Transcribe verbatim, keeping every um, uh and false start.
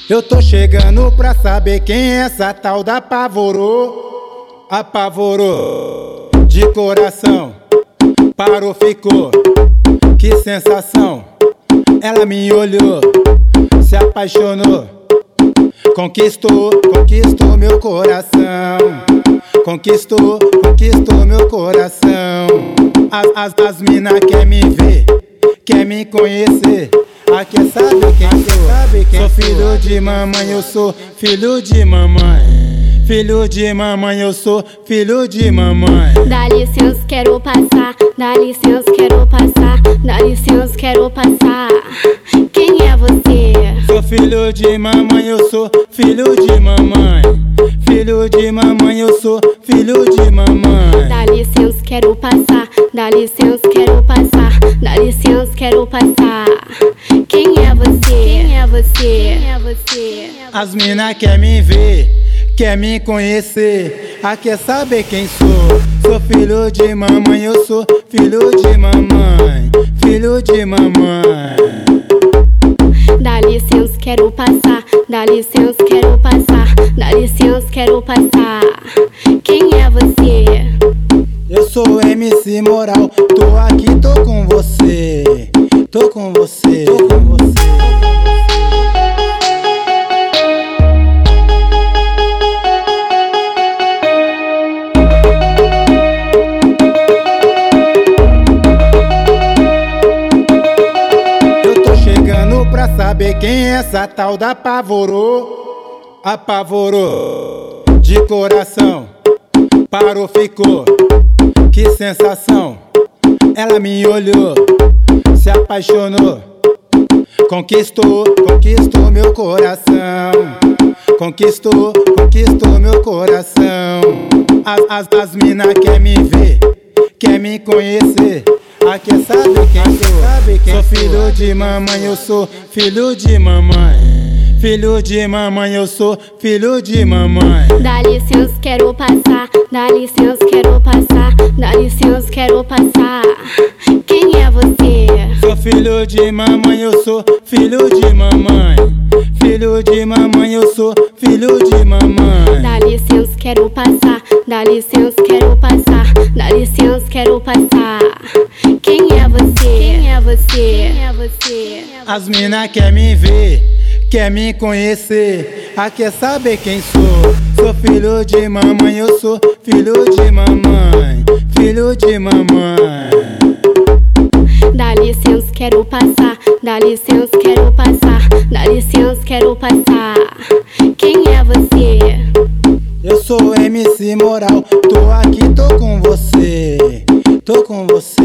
Eu tô chegando pra saber quem é essa tal da apavorou. Apavorou de coração, parou, ficou. Que sensação, ela me olhou, se apaixonou. Conquistou, conquistou meu coração. Conquistou, conquistou meu coração. As, as, as mina quer me ver, quer me conhecer. Aqui é saber quem sou, sabe quem sou filho de mamãe, eu sou filho de mamãe. Filho de mamãe, eu sou filho de mamãe. Dá licença, quero passar. Dá licença, quero passar. Dá licença, quero passar. Quem é você? Sou filho de mamãe, eu sou filho de mamãe. Filho de mamãe, eu sou filho de mamãe. Dá licença, quero passar. Dá licença, quero passar. Dá licença, quero passar. Quem é você? Quem é você? Quem é você? As mina quer me ver, quer me conhecer. Aqui é saber quem sou. Sou filho de mamãe, eu sou filho de mamãe. Filho de mamãe. Dá licença, quero passar. Dá licença, quero passar. Dá licença, quero passar. Quem é você? Eu sou M C Moral, tô aqui, tô com você. Tô com você, tô com você. Eu tô chegando pra saber quem é essa tal da apavorou. Apavorou de coração, parou, ficou. Que sensação, ela me olhou, se apaixonou. Conquistou, conquistou meu coração. Conquistou, conquistou meu coração. As, as, as mina quer me ver, quer me conhecer. Aqui é saber quem sou, sabe quem sou filho de mamãe, eu sou filho de mamãe. Filho de mamãe, eu sou filho de mamãe. Dá licença, quero passar. Dá licença, quero passar. Dá licença, quero passar. Quem é você? Sou filho de mamãe, eu sou filho de mamãe. Filho de mamãe, eu sou filho de mamãe. Dá licença, quero passar. Dá licença, quero passar. Dá licença, quero passar. Quem é você? Quem é você? Quem é você? As mina quer me ver, quer me conhecer. Aqui é saber quem sou. Sou filho de mamãe, eu sou filho de mamãe. Filho de mamãe. Dá licença, quero passar. Dá licença, quero passar. Dá licença, quero passar. Quem é você? Eu sou M C Moral, tô aqui, tô com você. Tô com você.